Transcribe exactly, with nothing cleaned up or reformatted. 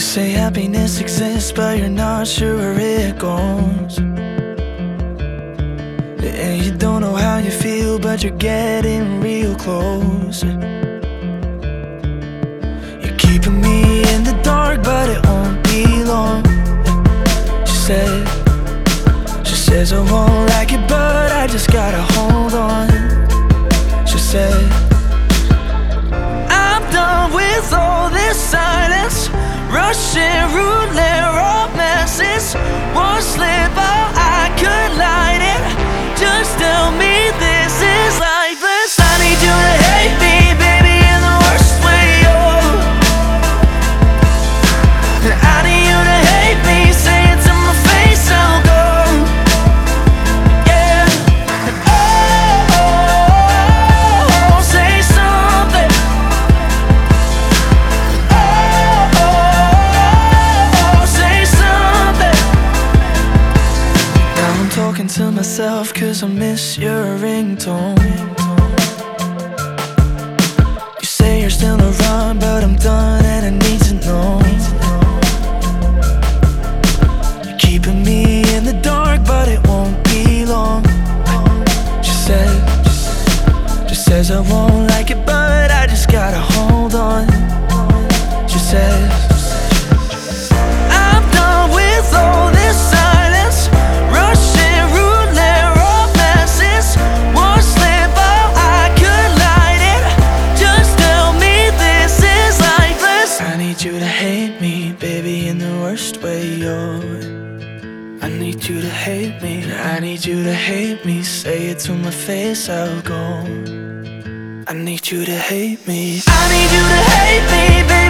say happiness exists, but you're not sure where it goes. And you don't know how you feel, but you're getting real close. You're keeping me in the dark, but it won't be long. She said, she says I won't like it, but I just gotta hold on. She said, I'm done with all this silence, Russian roulette romances. One slip out, I could light it. Just tell me this is lifeless. I need you to hate me, baby, in the worst way, oh. I need you to hate me, say it to my face, I'll go. Yeah. Oh, oh, oh, say something. Oh, oh, oh, say something. Now I'm talking to myself, cause I miss your ringtone. You say you're still around, but I'm done and I need to know. You're keeping me in the dark, but it won't be long. She said, she says I won't like it, but I just gotta hold on. She says, I'm done with all this silence, Russian roulette romances. One slip out, I could light it. Just tell me this is lifeless. I need you to hate me, baby, in the worst way, yo. I need you to hate me, I need you to hate me. Say it to my face, I'll go. I need you to hate me. I need you to hate me, baby.